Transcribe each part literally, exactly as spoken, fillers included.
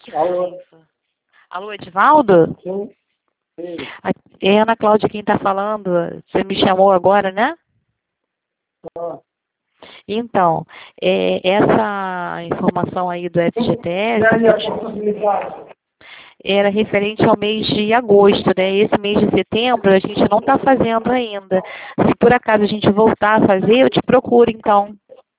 Que Alô? raiva. Alô, Edivaldo? Sim. Sim. É Ana Cláudia quem está falando. Você me chamou agora, né? Ah. Então, é, essa informação aí do F G T S E aí, a que possibilidade? era referente ao mês de agosto, né? Esse mês de setembro a gente não está fazendo ainda. Se por acaso a gente voltar a fazer, eu te procuro, então.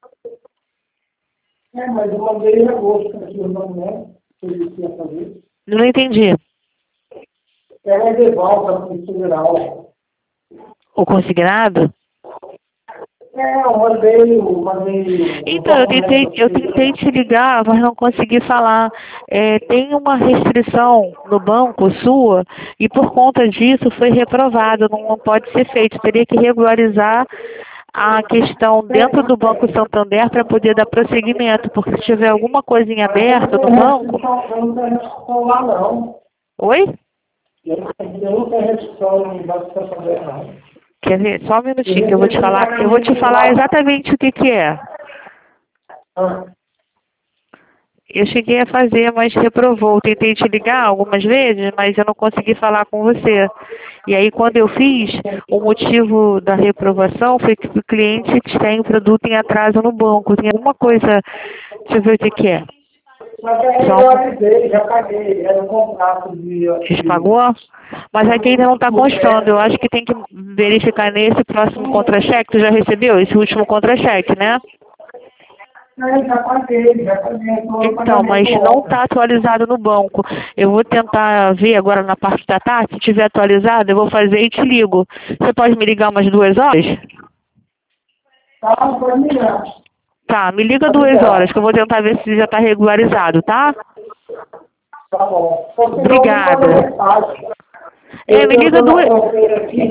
É, mas eu mandei em agosto aqui o nome, né? Que ele ia fazer. Não entendi. Ela é de volta para o federal. O consignado? É, eu mandei, eu mandei o Então, eu tentei, documento eu assim, tentei né? te ligar, mas não consegui falar. É, tem uma restrição no banco sua e por conta disso foi reprovado, não pode ser feito. Teria que regularizar a questão dentro do Banco Santander para poder dar prosseguimento, porque se tiver alguma coisa em Mas eu não aberto no tenho banco... restrição, eu não tenho restrição lá, não. Oi? Eu não tenho eu não tenho restrição no Banco Santander, não. Quer ver? Só um Eu minutinho que eu vou te recebi falar. Eu vou te pagamento falar lá. exatamente o que que é. Ah. Eu cheguei a fazer, mas reprovou. Tentei te ligar algumas vezes, mas eu não consegui falar com você. E aí, quando eu fiz, o motivo da reprovação foi que o cliente tem o produto em atraso no banco. Tem alguma coisa... Deixa eu ver o que que é. Mas eu Só um... regularizei, já paguei. Era um contrato de... Você de, pagou? Mas aqui ainda não está de constando. Eu acho que tem que verificar nesse próximo contra-cheque. Tu já recebeu esse último contra-cheque, né? Não, já paguei, já paguei. Foi o Então, mas pagamento não ontem. está atualizado no banco. Eu vou tentar ver agora na parte da tarde. Se tiver atualizado, eu vou fazer e te ligo. Você pode me ligar umas duas horas? Tá, pode me ligar. Tá, me liga Pode duas horas, ligar. que eu vou tentar ver se já está regularizado, tá? Tá bom. Ou senão me manda Obrigada. mensagem. É, Eu me eu liga estou na duas... fronteira aqui.